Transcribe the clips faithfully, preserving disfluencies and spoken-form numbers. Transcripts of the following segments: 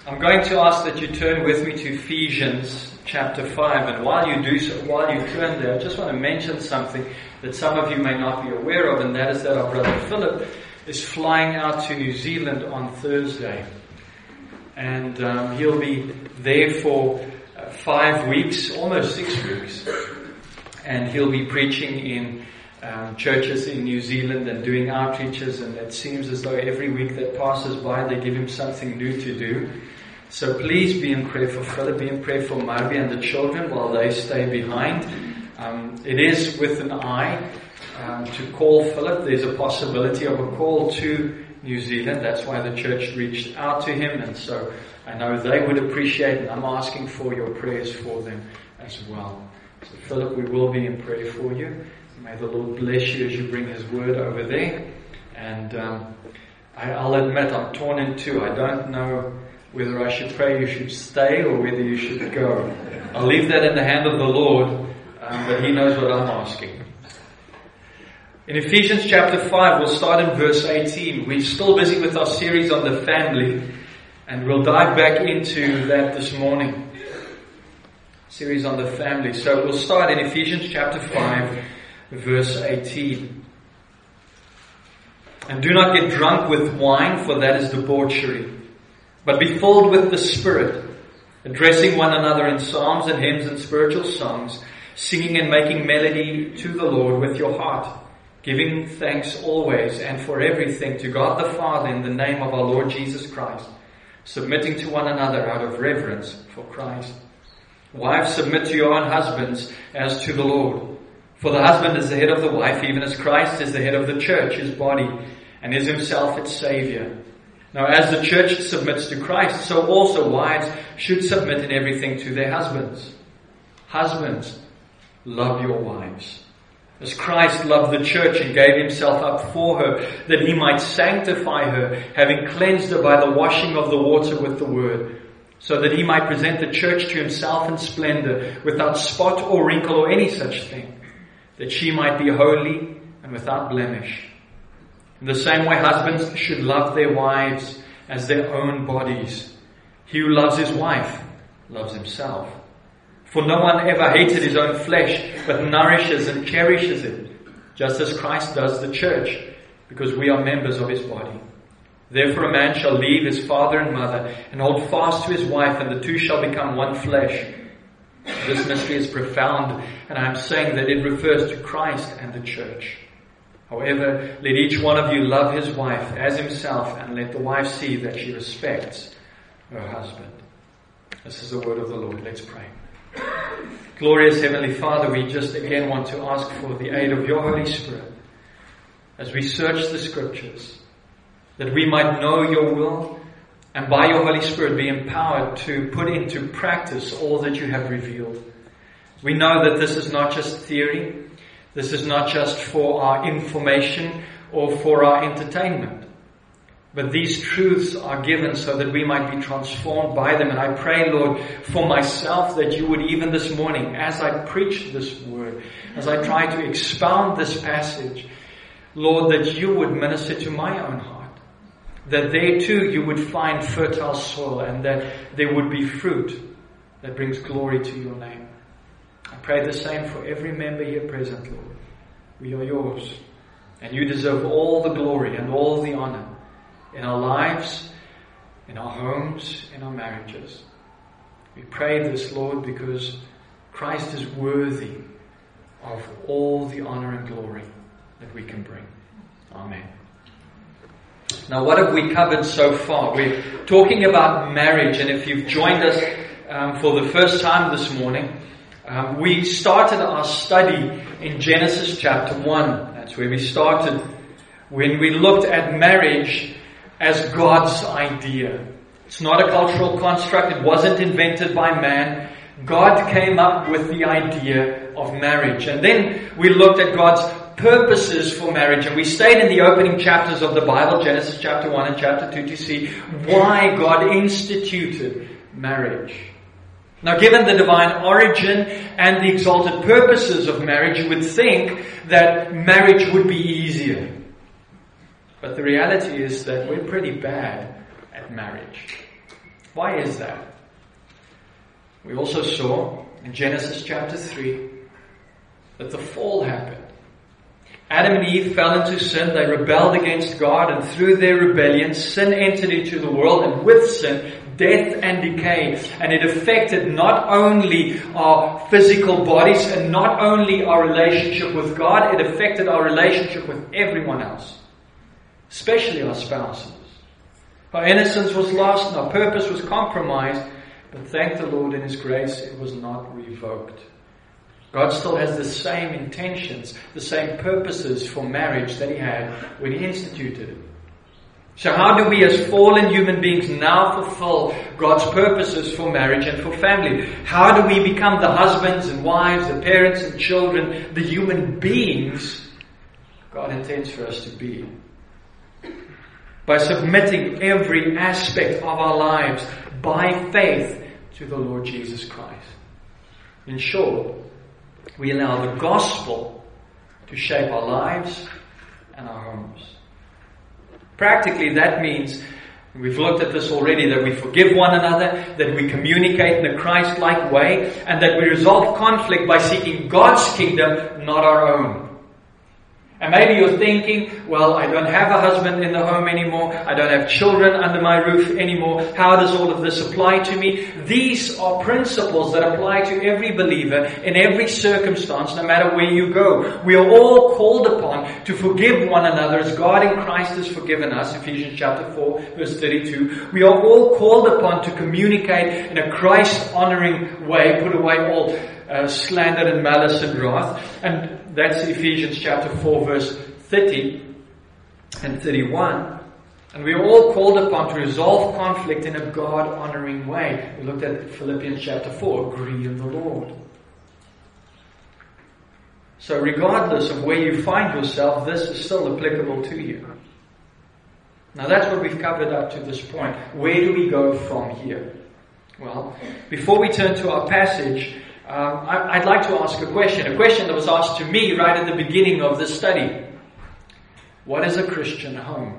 I'm going to ask that you turn with me to Ephesians chapter five, and while you do so, while you turn there, I just want to mention something that some of you may not be aware of, and that is that our brother Philip is flying out to New Zealand on Thursday. And um, he'll be there for uh, five weeks, almost six weeks. And he'll be preaching in um, churches in New Zealand and doing outreaches. And it seems as though every week that passes by, they give him something new to do. So please be in prayer for Philip, be in prayer for Marby and the children while they stay behind. Um, it is with an eye um, to call Philip. There's a possibility of a call to New Zealand. That's why the church reached out to him, and so I know they would appreciate, and I'm asking for your prayers for them as well. So Philip, we will be in prayer for you. May the Lord bless you as you bring His word over there. And um, I, I'll admit I'm torn in two. I don't know whether I should pray you should stay or whether you should go. I'll leave that in the hand of the Lord, um, but He knows what I'm asking. In Ephesians chapter five, we'll start in verse eighteen. We're still busy with our series on the family, and we'll dive back into that this morning. Series on the family. So we'll start in Ephesians chapter five, verse eighteen. And do not get drunk with wine, for that is debauchery, but be filled with the Spirit, addressing one another in psalms and hymns and spiritual songs, singing and making melody to the Lord with your heart, giving thanks always and for everything to God the Father in the name of our Lord Jesus Christ, submitting to one another out of reverence for Christ. Wives, submit to your own husbands as to the Lord. For the husband is the head of the wife, even as Christ is the head of the church, His body, and is Himself its Savior. Now, as the church submits to Christ, so also wives should submit in everything to their husbands. Husbands, love your wives, as Christ loved the church and gave Himself up for her, that He might sanctify her, having cleansed her by the washing of the water with the word, so that He might present the church to Himself in splendor, without spot or wrinkle or any such thing, that she might be holy and without blemish. In the same way, husbands should love their wives as their own bodies. He who loves his wife loves himself. For no one ever hated his own flesh, but nourishes and cherishes it, just as Christ does the church, because we are members of His body. Therefore a man shall leave his father and mother, and hold fast to his wife, and the two shall become one flesh. This mystery is profound, and I am saying that it refers to Christ and the church. However, let each one of you love his wife as himself, and let the wife see that she respects her husband. This is the word of the Lord. Let's pray. Glorious Heavenly Father, we just again want to ask for the aid of your Holy Spirit as we search the Scriptures, that we might know your will, and by your Holy Spirit be empowered to put into practice all that you have revealed. We know that this is not just theory. This is not just for our information or for our entertainment. But these truths are given so that we might be transformed by them. And I pray, Lord, for myself, that you would even this morning, as I preach this word, as I try to expound this passage, Lord, that you would minister to my own heart. That there too you would find fertile soil, and that there would be fruit that brings glory to your name. I pray the same for every member here present, Lord. We are yours, and you deserve all the glory and all the honor in our lives, in our homes, in our marriages. We pray this, Lord, because Christ is worthy of all the honor and glory that we can bring. Amen. Now, what have we covered so far? We're talking about marriage, and if you've joined us um, for the first time this morning, um, we started our study in Genesis chapter one. That's where we started when we looked at marriage as God's idea. It's not a cultural construct. It wasn't invented by man. God came up with the idea of marriage. And then we looked at God's purposes for marriage, and we stayed in the opening chapters of the Bible, Genesis chapter one and chapter two, to see why God instituted marriage. Now, given the divine origin and the exalted purposes of marriage, you would think that marriage would be easier. But the reality is that we're pretty bad at marriage. Why is that? We also saw in Genesis chapter three that the fall happened. Adam and Eve fell into sin, they rebelled against God, and through their rebellion, sin entered into the world, and with sin, death and decay. And it affected not only our physical bodies and not only our relationship with God, it affected our relationship with everyone else, especially our spouses. Our innocence was lost and our purpose was compromised, but thank the Lord in His grace, it was not revoked. God still has the same intentions, the same purposes for marriage that He had when He instituted it. So how do we as fallen human beings now fulfill God's purposes for marriage and for family? How do we become the husbands and wives, the parents and children, the human beings God intends for us to be? By submitting every aspect of our lives by faith to the Lord Jesus Christ. In short, we allow the gospel to shape our lives and our homes. Practically, that means, we've looked at this already, that we forgive one another, that we communicate in a Christ-like way, and that we resolve conflict by seeking God's kingdom, not our own. And maybe you're thinking, well, I don't have a husband in the home anymore. I don't have children under my roof anymore. How does all of this apply to me? These are principles that apply to every believer in every circumstance, no matter where you go. We are all called upon to forgive one another as God in Christ has forgiven us. Ephesians chapter four, verse thirty-two. We are all called upon to communicate in a Christ-honoring way, put away all uh, slander and malice and wrath. And that's Ephesians chapter four, verse thirty and thirty-one. And we are all called upon to resolve conflict in a God-honoring way. We looked at Philippians chapter four, agree in the Lord. So regardless of where you find yourself, this is still applicable to you. Now that's what we've covered up to this point. Where do we go from here? Well, before we turn to our passage, Um, I'd like to ask a question, a question that was asked to me right at the beginning of this study. What is a Christian home?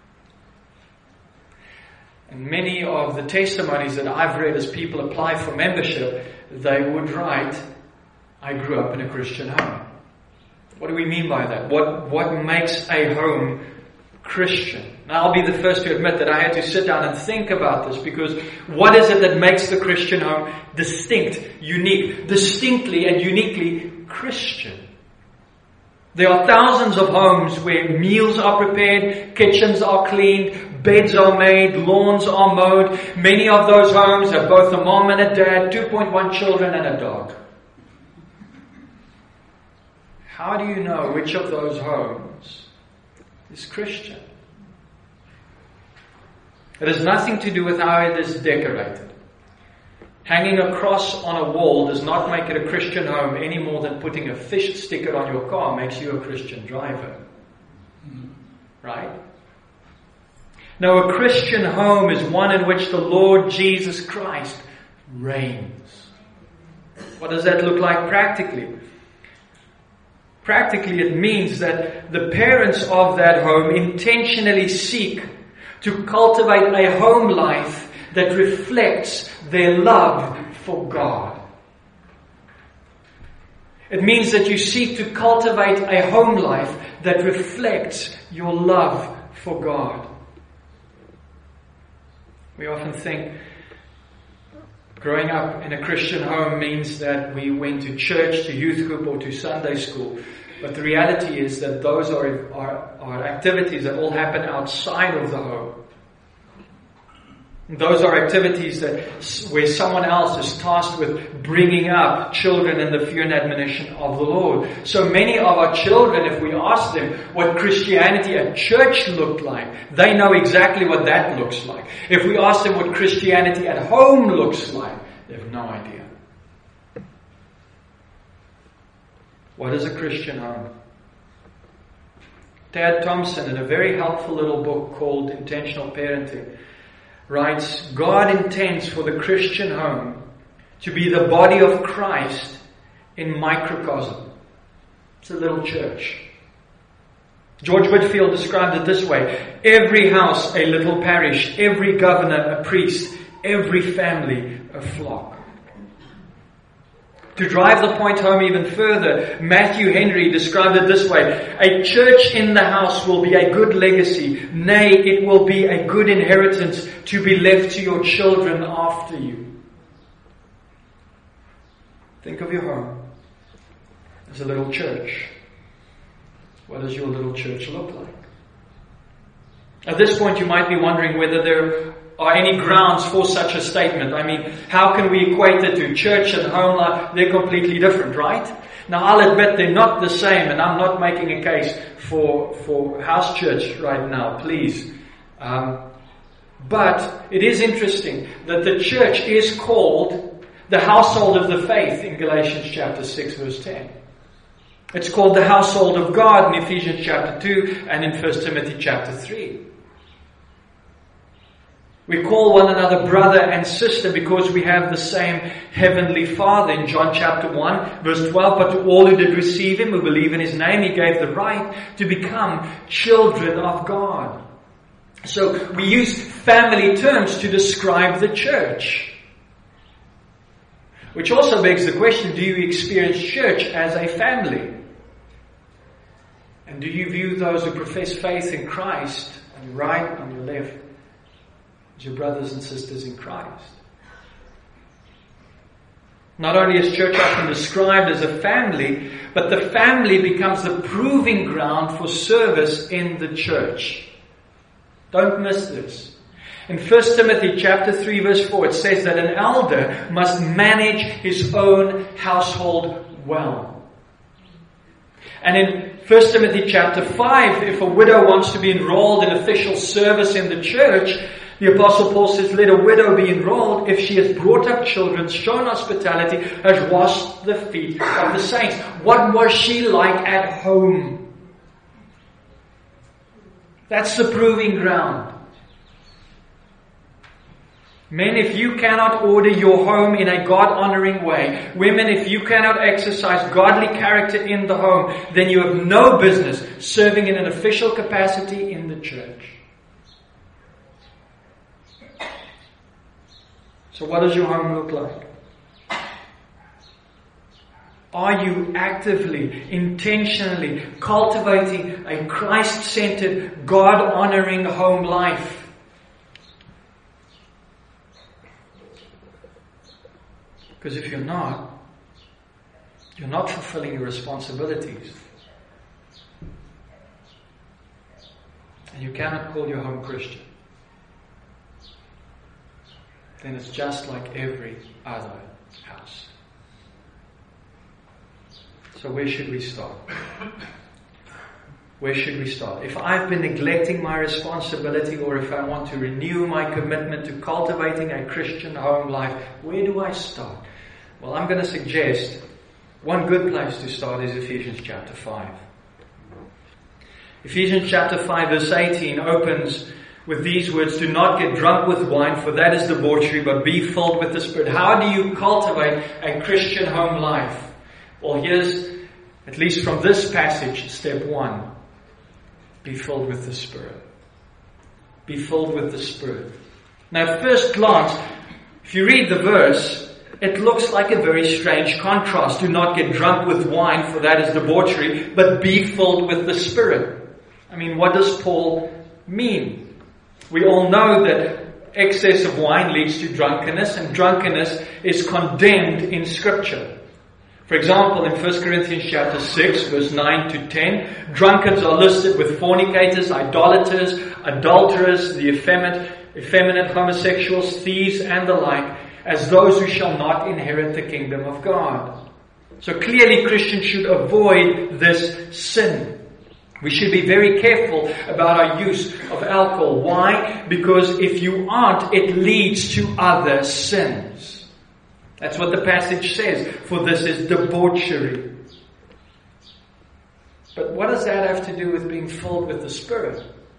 And many of the testimonies that I've read as people apply for membership, they would write, I grew up in a Christian home. What do we mean by that? What, what makes a home Christian? Now, I'll be the first to admit that I had to sit down and think about this, because what is it that makes the Christian home distinct, unique, distinctly and uniquely Christian? There are thousands of homes where meals are prepared, kitchens are cleaned, beds are made, lawns are mowed. Many of those homes have both a mom and a dad, two point one children and a dog. How do you know which of those homes is Christian? It has nothing to do with how it is decorated. Hanging a cross on a wall does not make it a Christian home any more than putting a fish sticker on your car makes you a Christian driver. Right? Now, a Christian home is one in which the Lord Jesus Christ reigns. What does that look like practically? Practically, it means that the parents of that home intentionally seek to cultivate a home life that reflects their love for God. It means that you seek to cultivate a home life that reflects your love for God. We often think growing up in a Christian home means that we went to church, to youth group, or to Sunday school. But the reality is that those are, are, are activities that all happen outside of the home. Those are activities that where someone else is tasked with bringing up children in the fear and admonition of the Lord. So many of our children, if we ask them what Christianity at church looked like, they know exactly what that looks like. If we ask them what Christianity at home looks like, they have no idea. What is a Christian home? Tad Thompson, in a very helpful little book called Intentional Parenting, writes, God intends for the Christian home to be the body of Christ in microcosm. It's a little church. George Whitefield described it this way: every house a little parish, every governor a priest, every family a flock. To drive the point home even further, Matthew Henry described it this way: a church in the house will be a good legacy. Nay, it will be a good inheritance to be left to your children after you. Think of your home as a little church. What does your little church look like? At this point, you might be wondering whether there are any grounds for such a statement. I mean, how can we equate it to church and home life? They're completely different, right? Now, I'll admit they're not the same, and I'm not making a case for, for house church right now, please. Um, but it is interesting that the church is called the household of the faith in Galatians chapter six, verse ten. It's called the household of God in Ephesians chapter two and in First Timothy chapter three. We call one another brother and sister because we have the same heavenly Father. In John chapter one, verse twelve, but to all who did receive Him, who believe in His name, He gave the right to become children of God. So we use family terms to describe the church. Which also begs the question, do you experience church as a family? And do you view those who profess faith in Christ, on your right, on your left, as your brothers and sisters in Christ? Not only is church often described as a family, but the family becomes the proving ground for service in the church. Don't miss this. In First Timothy chapter three verse four, it says that an elder must manage his own household well. And in First Timothy chapter five, if a widow wants to be enrolled in official service in the church, the Apostle Paul says, let a widow be enrolled if she has brought up children, shown hospitality, has washed the feet of the saints. What was she like at home? That's the proving ground. Men, if you cannot order your home in a God-honoring way, women, if you cannot exercise godly character in the home, then you have no business serving in an official capacity in the church. So what does your home look like? Are you actively, intentionally cultivating a Christ-centered, God-honoring home life? Because if you're not, you're not fulfilling your responsibilities. And you cannot call your home Christian. Then it's just like every other house. So where should we start? Where should we start? If I've been neglecting my responsibility, or if I want to renew my commitment to cultivating a Christian home life, where do I start? Well, I'm going to suggest one good place to start is Ephesians chapter five. Ephesians chapter five verse eighteen opens with these words, do not get drunk with wine, for that is debauchery, but be filled with the Spirit. How do you cultivate a Christian home life? Well, here's, at least from this passage, step one. Be filled with the Spirit. Be filled with the Spirit. Now, at first glance, if you read the verse, it looks like a very strange contrast. Do not get drunk with wine, for that is debauchery, but be filled with the Spirit. I mean, what does Paul mean? We all know that excess of wine leads to drunkenness, and drunkenness is condemned in Scripture. For example, in First Corinthians chapter six, verse nine to ten, drunkards are listed with fornicators, idolaters, adulterers, the effeminate, effeminate homosexuals, thieves, and the like, as those who shall not inherit the kingdom of God. So clearly Christians should avoid this sin. We should be very careful about our use of alcohol. Why? Because if you aren't, it leads to other sins. That's what the passage says. For this is debauchery. But what does that have to do with being filled with the Spirit?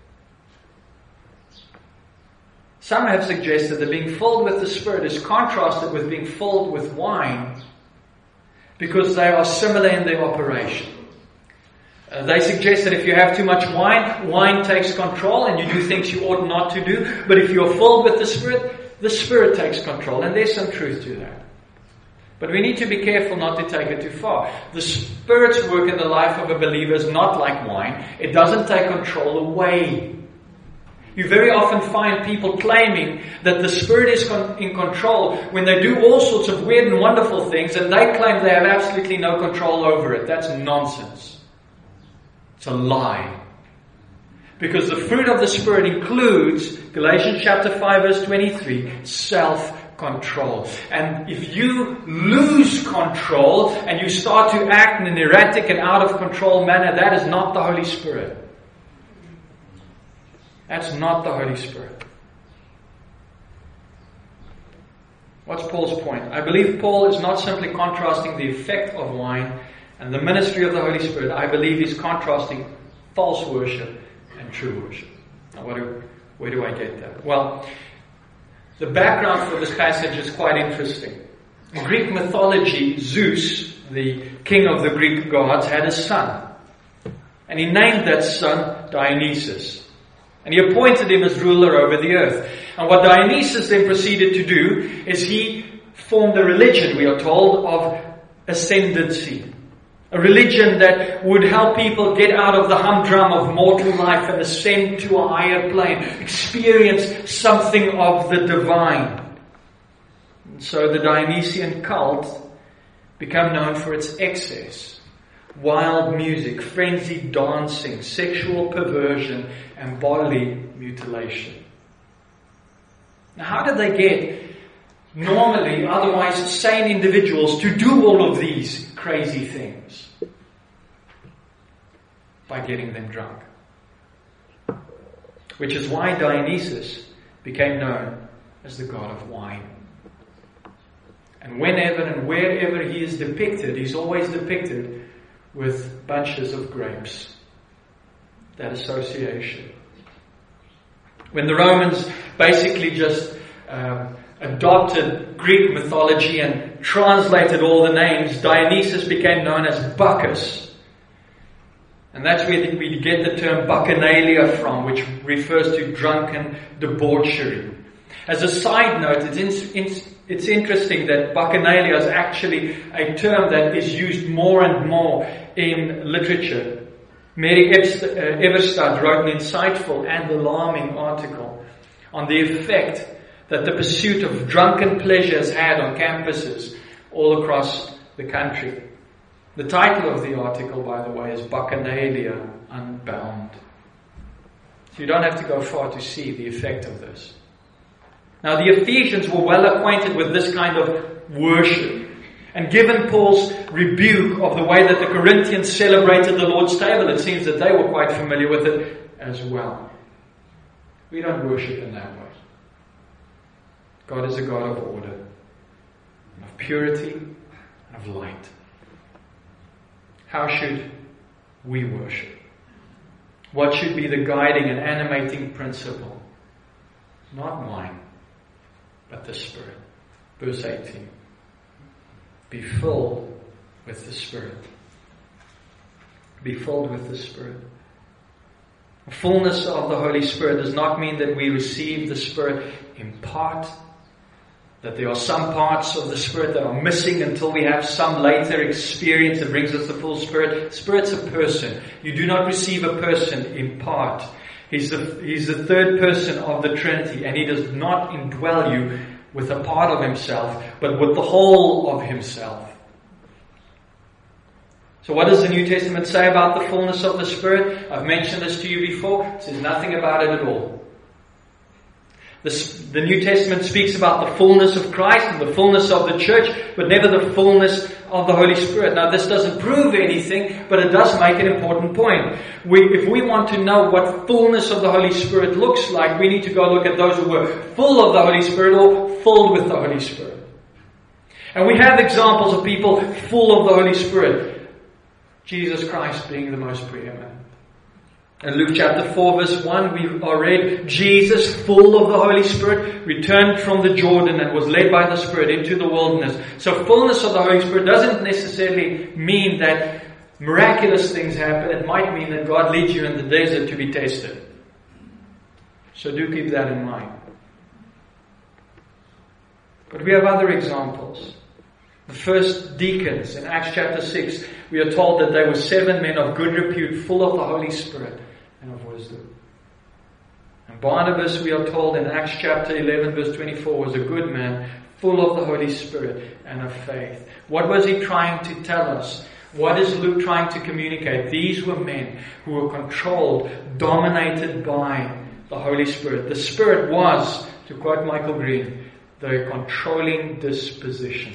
Some have suggested that being filled with the Spirit is contrasted with being filled with wine because they are similar in their operation. Uh, they suggest that if you have too much wine, wine takes control and you do things you ought not to do. But if you're filled with the Spirit, the the Spirit takes control, and there's some truth to that. But we need to be careful not to take it too far. The Spirit's work in the life of a believer is not like wine. It doesn't take control away. You very often find people claiming that the Spirit is con- in control when they do all sorts of weird and wonderful things, and they claim they have absolutely no control over it. That's nonsense. It's a lie. Because the fruit of the Spirit includes, Galatians chapter five verse twenty-three, self-control. And if you lose control and you start to act in an erratic and out of control manner, that is not the Holy Spirit. That's not the Holy Spirit. What's Paul's point? I believe Paul is not simply contrasting the effect of wine and the ministry of the Holy Spirit. I believe he's contrasting false worship and true worship. Now, what do, where do I get that? Well, the background for this passage is quite interesting. In Greek mythology, Zeus, the king of the Greek gods, had a son. And he named that son Dionysus. And he appointed him as ruler over the earth. And what Dionysus then proceeded to do is he formed a religion, we are told, of ascendancy. A religion that would help people get out of the humdrum of mortal life and ascend to a higher plane, experience something of the divine. And so the Dionysian cult became known for its excess. Wild music, frenzied dancing, sexual perversion, and bodily mutilation. Now, how did they get normally, otherwise sane individuals to do all of these crazy things? By getting them drunk. Which is why Dionysus became known as the god of wine. And whenever and wherever he is depicted, he's always depicted with bunches of grapes. That association. When the Romans basically just um, adopted Greek mythology and translated all the names, Dionysus became known as Bacchus. And that's where we get the term bacchanalia from, which refers to drunken debauchery. As a side note, it's, in, in, it's interesting that bacchanalia is actually a term that is used more and more in literature. Mary Eberstadt wrote an insightful and alarming article on the effect that the pursuit of drunken pleasure has had on campuses all across the country. The title of the article, by the way, is Bacchanalia Unbound. So you don't have to go far to see the effect of this. Now, the Ephesians were well acquainted with this kind of worship. And given Paul's rebuke of the way that the Corinthians celebrated the Lord's table, it seems that they were quite familiar with it as well. We don't worship in that way. God is a God of order, of purity, and of light. How should we worship? What should be the guiding and animating principle? Not wine, but the Spirit. Verse eighteen. Be filled with the Spirit. Be filled with the Spirit. The fullness of the Holy Spirit does not mean that we receive the Spirit in part, that there are some parts of the Spirit that are missing until we have some later experience that brings us the full Spirit. Spirit's a person. You do not receive a person in part. He's the, he's the third person of the Trinity, and He does not indwell you with a part of Himself, but with the whole of Himself. So what does the New Testament say about the fullness of the Spirit? I've mentioned this to you before. It says nothing about it at all. The, the New Testament speaks about the fullness of Christ and the fullness of the church, but never the fullness of the Holy Spirit. Now, this doesn't prove anything, but it does make an important point. We, if we want to know what fullness of the Holy Spirit looks like, we need to go look at those who were full of the Holy Spirit or filled with the Holy Spirit. And we have examples of people full of the Holy Spirit. Jesus Christ being the most preeminent. In Luke chapter four verse one, we are read, Jesus, full of the Holy Spirit, returned from the Jordan and was led by the Spirit into the wilderness. So fullness of the Holy Spirit doesn't necessarily mean that miraculous things happen. It might mean that God leads you in the desert to be tested. So do keep that in mind. But we have other examples. The first deacons in Acts chapter six, we are told that they were seven men of good repute, full of the Holy Spirit and of wisdom. And Barnabas, we are told in Acts chapter eleven verse twenty-four, was a good man, full of the Holy Spirit and of faith. What was he trying to tell us? What is Luke trying to communicate? These were men who were controlled, dominated by the Holy Spirit. The Spirit was, to quote Michael Green, the controlling disposition.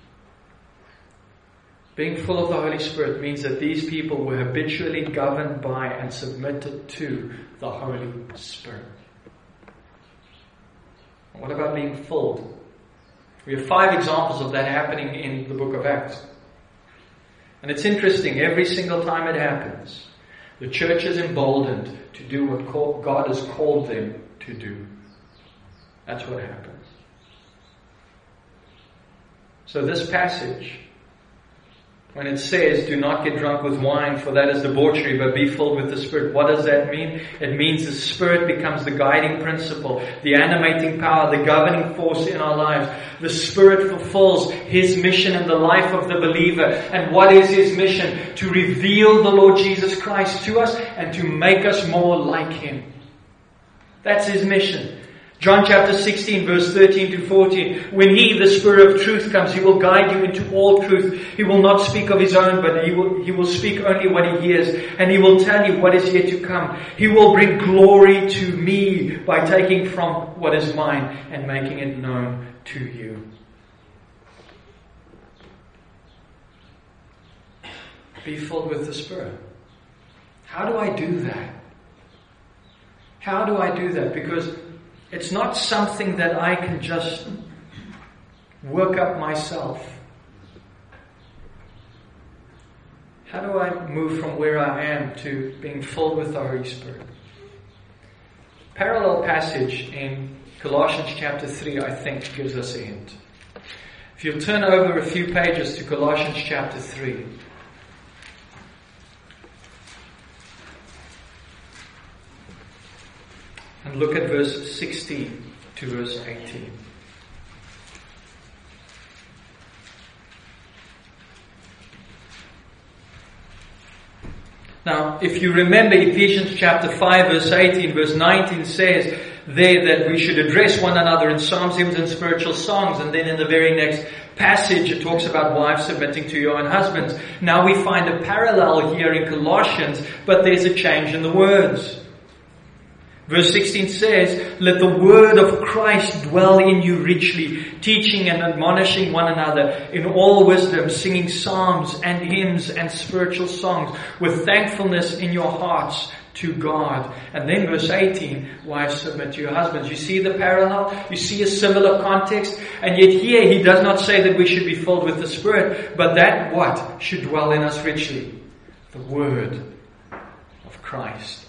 Being full of the Holy Spirit means that these people were habitually governed by and submitted to the Holy Spirit. What about being full? We have five examples of that happening in the book of Acts. And it's interesting, every single time it happens, the church is emboldened to do what God has called them to do. That's what happens. So this passage, when it says, do not get drunk with wine, for that is debauchery, but be filled with the Spirit. What does that mean? It means the Spirit becomes the guiding principle, the animating power, the governing force in our lives. The Spirit fulfills His mission in the life of the believer. And what is His mission? To reveal the Lord Jesus Christ to us and to make us more like Him. That's His mission. John chapter sixteen verse thirteen to fourteen. When He, the Spirit of truth, comes, He will guide you into all truth. He will not speak of His own, but He will, He will speak only what He hears. And He will tell you what is yet to come. He will bring glory to Me by taking from what is mine and making it known to you. Be filled with the Spirit. How do I do that? How do I do that? Because it's not something that I can just work up myself. How do I move from where I am to being filled with the Holy Spirit? Parallel passage in Colossians chapter three, I think, gives us a hint. If you'll turn over a few pages to Colossians chapter three. And look at verse sixteen to verse eighteen. Now, if you remember Ephesians chapter five verse eighteen, verse nineteen says there that we should address one another in psalms, hymns and spiritual songs. And then in the very next passage it talks about wives submitting to your own husbands. Now we find a parallel here in Colossians, but there's a change in the words. Verse sixteen says, let the word of Christ dwell in you richly, teaching and admonishing one another in all wisdom, singing psalms and hymns and spiritual songs with thankfulness in your hearts to God. And then verse eighteen, wives submit to your husbands. You see the parallel? You see a similar context? And yet here he does not say that we should be filled with the Spirit, but that what should dwell in us richly? The word of Christ.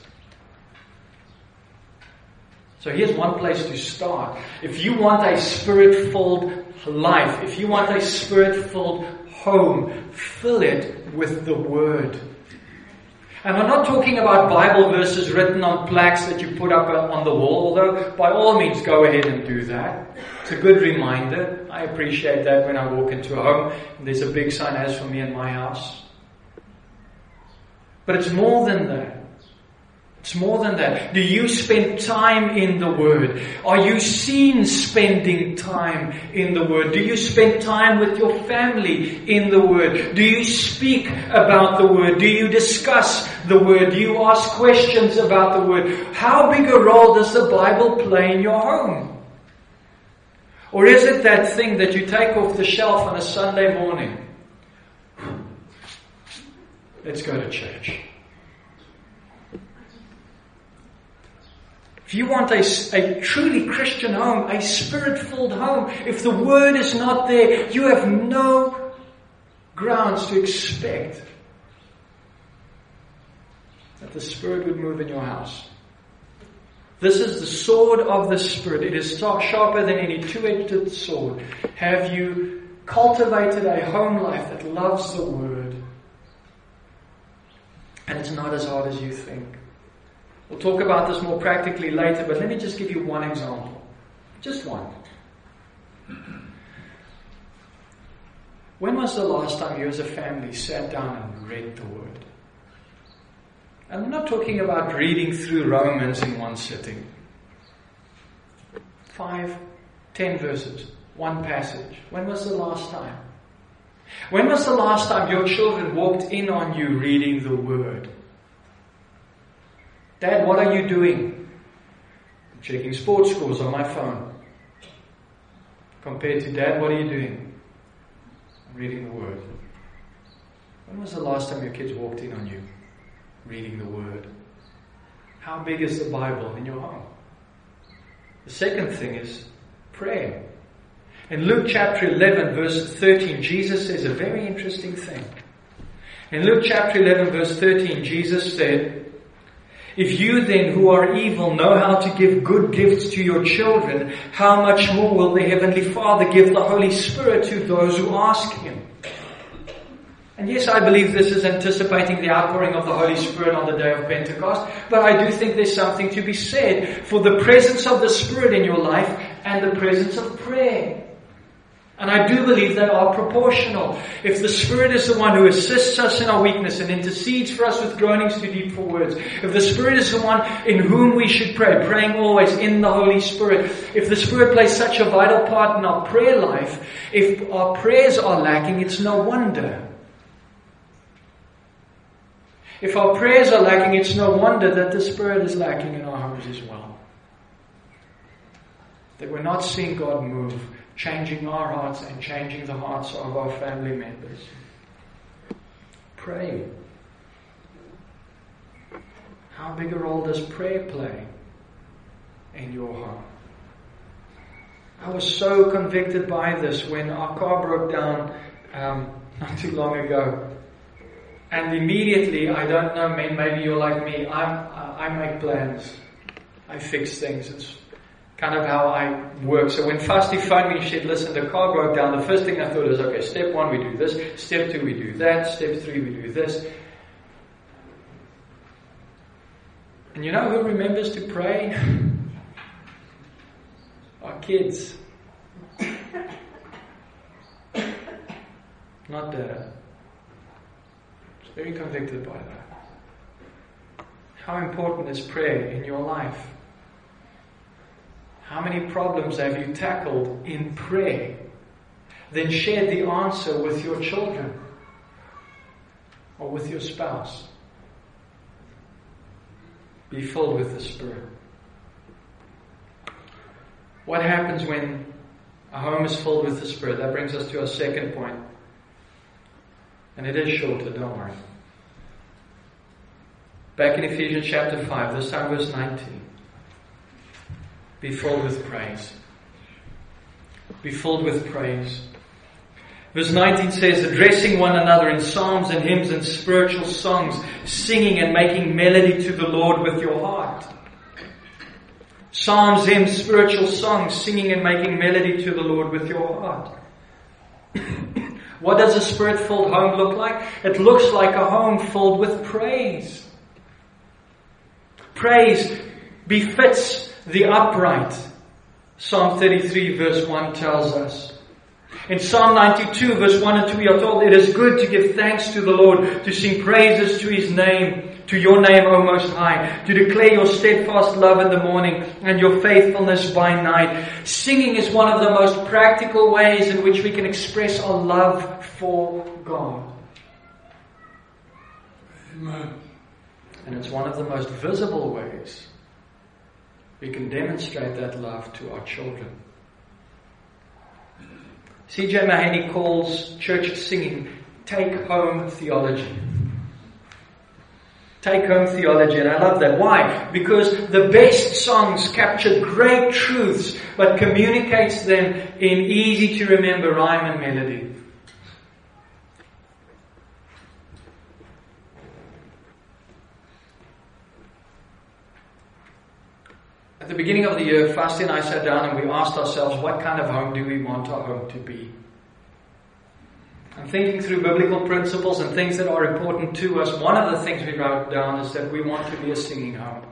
So here's one place to start. If you want a Spirit-filled life, if you want a Spirit-filled home, fill it with the Word. And I'm not talking about Bible verses written on plaques that you put up on the wall, although by all means go ahead and do that. It's a good reminder. I appreciate that when I walk into a home and there's a big sign, as for me in my house. But it's more than that. It's more than that. Do you spend time in the Word? Are you seen spending time in the Word? Do you spend time with your family in the Word? Do you speak about the Word? Do you discuss the Word? Do you ask questions about the Word? How big a role does the Bible play in your home? Or is it that thing that you take off the shelf on a Sunday morning? Let's go to church. If you want a, a truly Christian home, a Spirit-filled home, if the Word is not there, you have no grounds to expect that the Spirit would move in your house. This is the sword of the Spirit. It is sharper than any two-edged sword. Have you cultivated a home life that loves the Word? And it's not as hard as you think. We'll talk about this more practically later, but let me just give you one example. Just one. When was the last time you as a family sat down and read the Word? And I'm not talking about reading through Romans in one sitting. Five, ten verses, one passage. When was the last time? When was the last time your children walked in on you reading the Word? Dad, what are you doing? I'm checking sports scores on my phone. Compared to Dad, what are you doing? I'm reading the Word. When was the last time your kids walked in on you reading the Word? How big is the Bible in your home? The second thing is prayer. In Luke chapter eleven, verse thirteen, Jesus says a very interesting thing. In Luke chapter eleven, verse thirteen, Jesus said, "If you then who are evil know how to give good gifts to your children, how much more will the Heavenly Father give the Holy Spirit to those who ask Him?" And yes, I believe this is anticipating the outpouring of the Holy Spirit on the day of Pentecost, but I do think there's something to be said for the presence of the Spirit in your life and the presence of prayer. And I do believe they are proportional. If the Spirit is the one who assists us in our weakness and intercedes for us with groanings too deep for words, if the Spirit is the one in whom we should pray, praying always in the Holy Spirit, if the Spirit plays such a vital part in our prayer life, if our prayers are lacking, it's no wonder. If our prayers are lacking, it's no wonder that the Spirit is lacking in our homes as well. That we're not seeing God move, changing our hearts and changing the hearts of our family members. Pray. How big a role does prayer play in your home? I was so convicted by this when our car broke down um, not too long ago. And immediately, I don't know, maybe you're like me, I'm, I make plans. I fix things. It's kind of how I work. So when Fasti phoned me and she said, listen, the car broke down, the first thing I thought was, okay, step one, we do this. Step two, we do that. Step three, we do this. And you know who remembers to pray? Our kids. Not Dad. Very convicted by that. How important is prayer in your life? How many problems have you tackled in prayer? Then share the answer with your children or with your spouse. Be filled with the Spirit. What happens when a home is filled with the Spirit? That brings us to our second point. And it is shorter, don't worry. Back in Ephesians chapter five, this time verse nineteen. Be filled with praise. Be filled with praise. Verse nineteen says, addressing one another in psalms and hymns and spiritual songs, singing and making melody to the Lord with your heart. Psalms, hymns, spiritual songs, singing and making melody to the Lord with your heart. What does a Spirit-filled home look like? It looks like a home filled with praise. Praise befits the upright. Psalm thirty-three verse one tells us. In Psalm ninety-two verse one and two we are told, it is good to give thanks to the Lord, to sing praises to His name, to your name, O Most High, to declare your steadfast love in the morning and your faithfulness by night. Singing is one of the most practical ways in which we can express our love for God. Amen. And it's one of the most visible ways we can demonstrate that love to our children. C J Mahaney calls church singing take-home theology. Take-home theology, and I love that. Why? Because the best songs capture great truths, but communicates them in easy-to-remember rhyme and melody. At the beginning of the year, Fasti and I sat down and we asked ourselves, what kind of home do we want our home to be? And thinking through biblical principles and things that are important to us, one of the things we wrote down is that we want to be a singing home.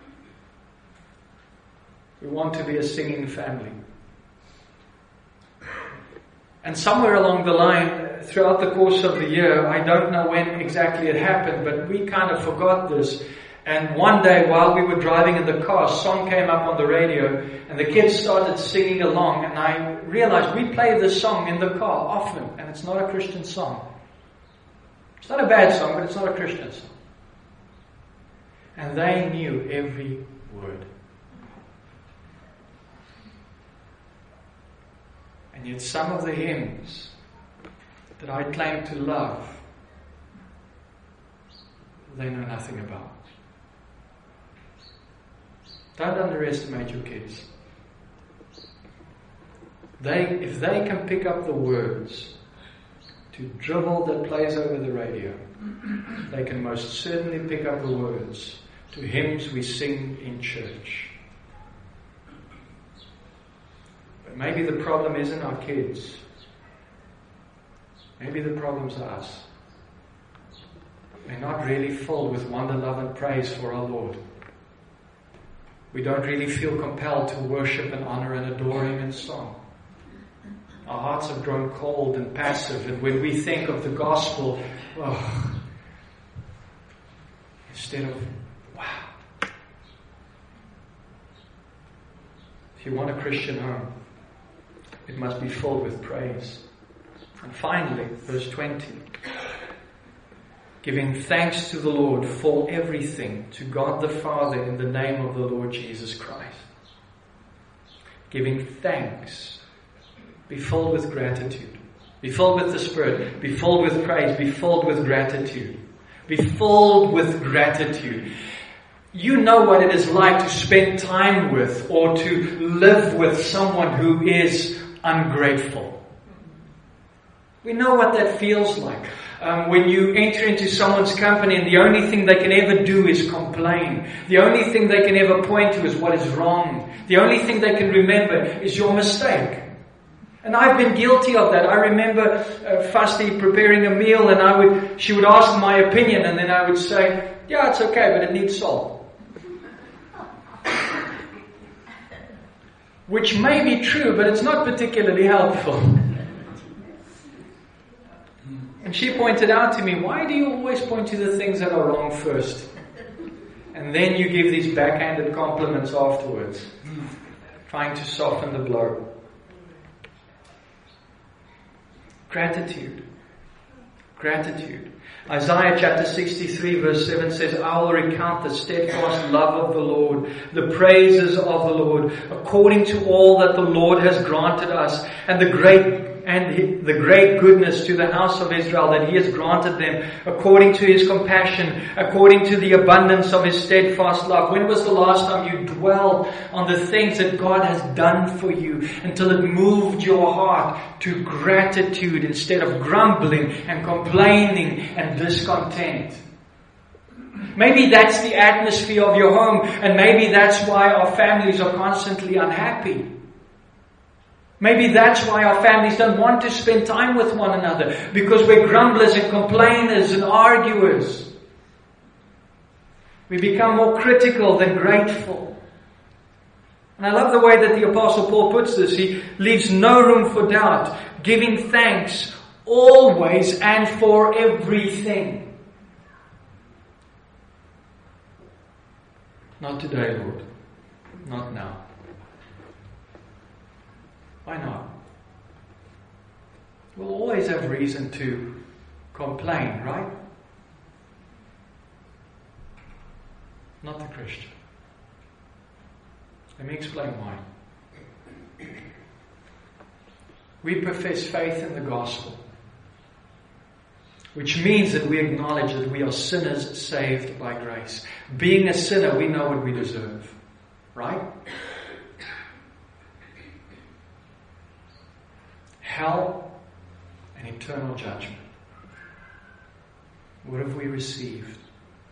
We want to be a singing family. And somewhere along the line, throughout the course of the year, I don't know when exactly it happened, but we kind of forgot this. And one day while we were driving in the car, a song came up on the radio and the kids started singing along, and I realized we play this song in the car often, and it's not a Christian song. It's not a bad song, but it's not a Christian song. And they knew every word. And yet some of the hymns that I claim to love, they know nothing about. Don't underestimate your kids. They, if they can pick up the words to drivel that plays over the radio, they can most certainly pick up the words to hymns we sing in church. But maybe the problem isn't our kids. Maybe the problem's us. We're not really filled with wonder, love, and praise for our Lord. We don't really feel compelled to worship and honor and adore Him in song. Our hearts have grown cold and passive, and when we think of the gospel, oh, instead of, wow. If you want a Christian home, it must be filled with praise. And finally, verse twenty. Giving thanks to the Lord for everything, to God the Father in the name of the Lord Jesus Christ. Giving thanks. Be filled with gratitude. Be filled with the Spirit. Be filled with praise. Be filled with gratitude. Be filled with gratitude. You know what it is like to spend time with or to live with someone who is ungrateful. We know what that feels like. Um, when you enter into someone's company and the only thing they can ever do is complain. The only thing they can ever point to is what is wrong. The only thing they can remember is your mistake. And I've been guilty of that. I remember uh, Fasti preparing a meal, and I would, she would ask my opinion, and then I would say, yeah, it's okay, but it needs salt. Which may be true, but it's not particularly helpful. And she pointed out to me, why do you always point to the things that are wrong first? And then you give these backhanded compliments afterwards, trying to soften the blow. Gratitude. Gratitude. Isaiah chapter sixty-three verse seven says, I will recount the steadfast love of the Lord, the praises of the Lord, according to all that the Lord has granted us, and the great and the great goodness to the house of Israel that He has granted them, according to His compassion, according to the abundance of His steadfast love. When was the last time you dwelled on the things that God has done for you until it moved your heart to gratitude instead of grumbling and complaining and discontent? Maybe that's the atmosphere of your home, and maybe that's why our families are constantly unhappy. Maybe that's why our families don't want to spend time with one another, because we're grumblers and complainers and arguers. We become more critical than grateful. And I love the way that the Apostle Paul puts this. He leaves no room for doubt, giving thanks always and for everything. Not today, Lord. Not now. Why not? We'll always have reason to complain, right? Not the Christian. Let me explain why. We profess faith in the gospel, which means that we acknowledge that we are sinners saved by grace. Being a sinner, we know what we deserve, right? Hell and eternal judgment. What have we received?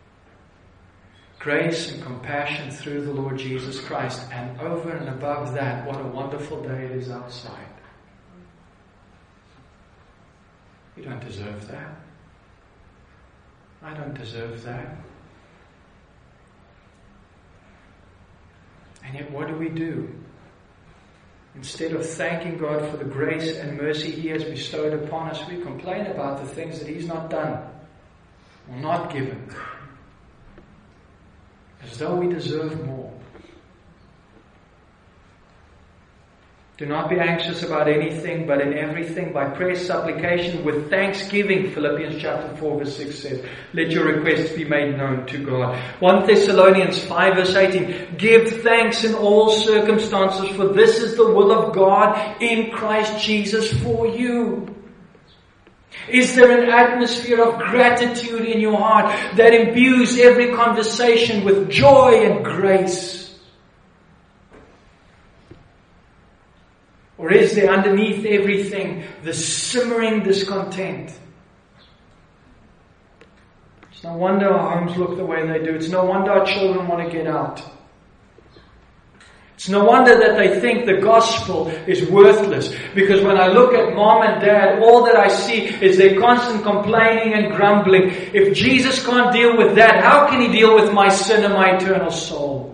Grace and compassion through the Lord Jesus Christ. And over and above that, what a wonderful day it is outside. You don't deserve that. I don't deserve that. And yet what do we do? Instead of thanking God for the grace and mercy He has bestowed upon us, we complain about the things that He's not done or not given, as though we deserve more. Do not be anxious about anything, but in everything, by prayer, supplication, with thanksgiving, Philippians chapter four verse six says, let your requests be made known to God. First Thessalonians five verse eighteen, give thanks in all circumstances, for this is the will of God in Christ Jesus for you. Is there an atmosphere of gratitude in your heart that imbues every conversation with joy and grace? Or is there underneath everything the simmering discontent? It's no wonder our homes look the way they do. It's no wonder our children want to get out. It's no wonder that they think the gospel is worthless. Because when I look at mom and dad, all that I see is their constant complaining and grumbling. If Jesus can't deal with that, how can He deal with my sin and my eternal soul?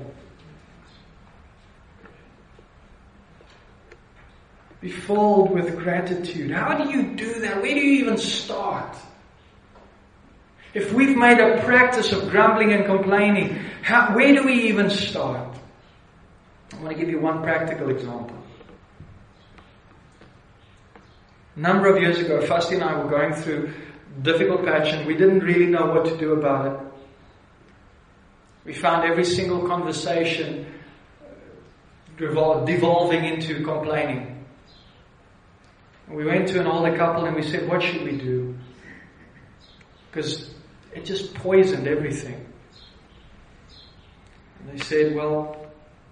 Be filled with gratitude. How do you do that? Where do you even start? If we've made a practice of grumbling and complaining, how, where do we even start? I want to give you one practical example. A number of years ago, Fasti and I were going through a difficult patch and we didn't really know what to do about it. We found every single conversation devolving into complaining. We went to an older couple and we said, what should we do? Because it just poisoned everything. And they said, well,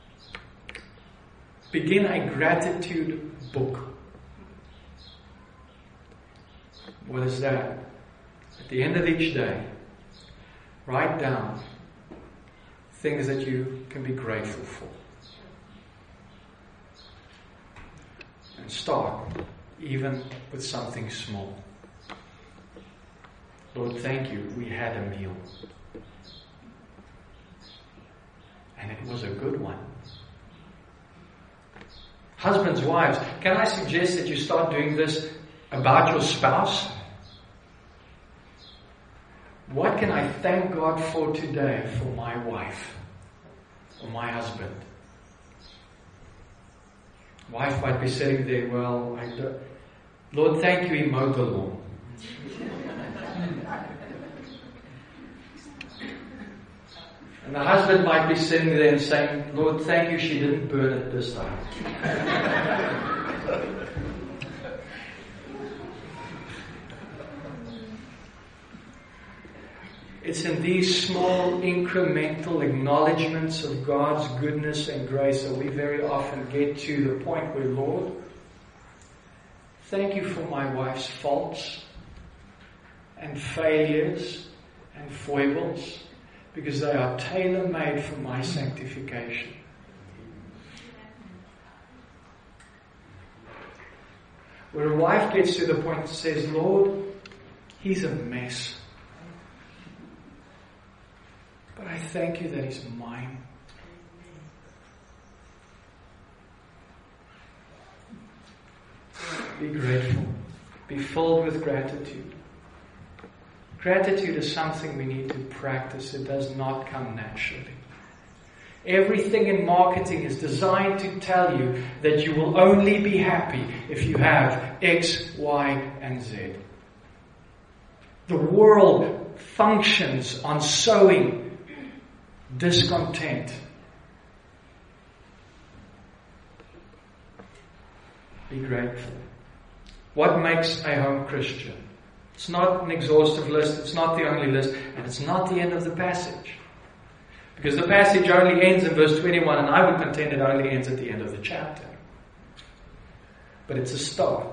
begin a gratitude book. What is that? At the end of each day, write down things that you can be grateful for. And start even with something small. Lord, thank you, we had a meal. And it was a good one. Husbands, wives, can I suggest that you start doing this about your spouse? What can I thank God for today for my wife or my husband? Wife might be sitting there, well, I don't, Lord, thank you, He mowed the lawn. And the husband might be sitting there and saying, Lord, thank you, she didn't burn it this time. It's in these small incremental acknowledgements of God's goodness and grace that we very often get to the point where, Lord, thank you for my wife's faults and failures and foibles, because they are tailor-made for my sanctification. Where a wife gets to the point that says, Lord, he's a mess. But I thank you that he's mine. Be grateful. Be filled with gratitude. Gratitude is something we need to practice. It does not come naturally. Everything in marketing is designed to tell you that you will only be happy if you have X, Y, and Z. The world functions on sowing discontent. Be grateful. What makes a home Christian? It's not an exhaustive list, it's not the only list, and it's not the end of the passage. Because the passage only ends in verse twenty-one, and I would contend it only ends at the end of the chapter. But it's a start.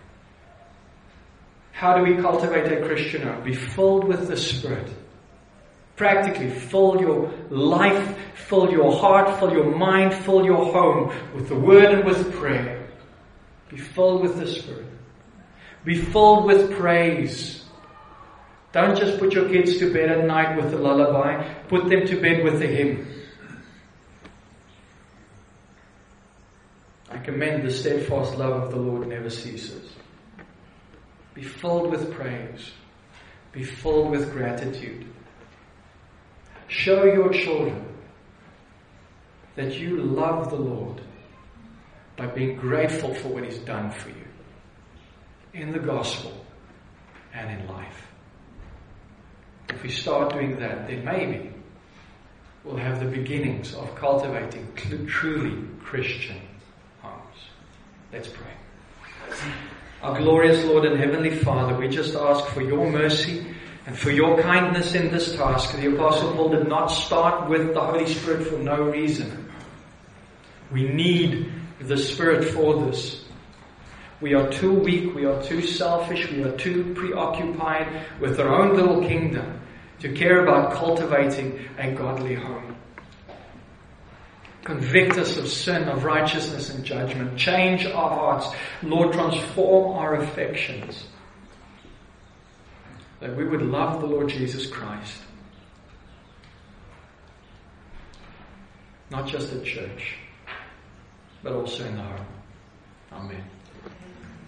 How do we cultivate a Christian home? Be filled with the Spirit. Practically, fill your life, fill your heart, fill your mind, fill your home with the Word and with prayer. Be filled with the Spirit. Be filled with praise. Don't just put your kids to bed at night with a lullaby. Put them to bed with a hymn. Like commend the steadfast love of the Lord never ceases. Be filled with praise. Be filled with gratitude. Show your children that you love the Lord by being grateful for what He's done for you in the gospel and in life. If we start doing that, then maybe we'll have the beginnings of cultivating truly Christian homes. Let's pray. Our glorious Lord and Heavenly Father, we just ask for your mercy and for your kindness in this task. The Apostle Paul did not start with the Holy Spirit for no reason. We need the Spirit for this. We are too weak, we are too selfish, we are too preoccupied with our own little kingdom to care about cultivating a godly home. Convict us of sin, of righteousness and judgment. Change our hearts. Lord, transform our affections. That we would love the Lord Jesus Christ. Not just at church, but also in the home. Amen.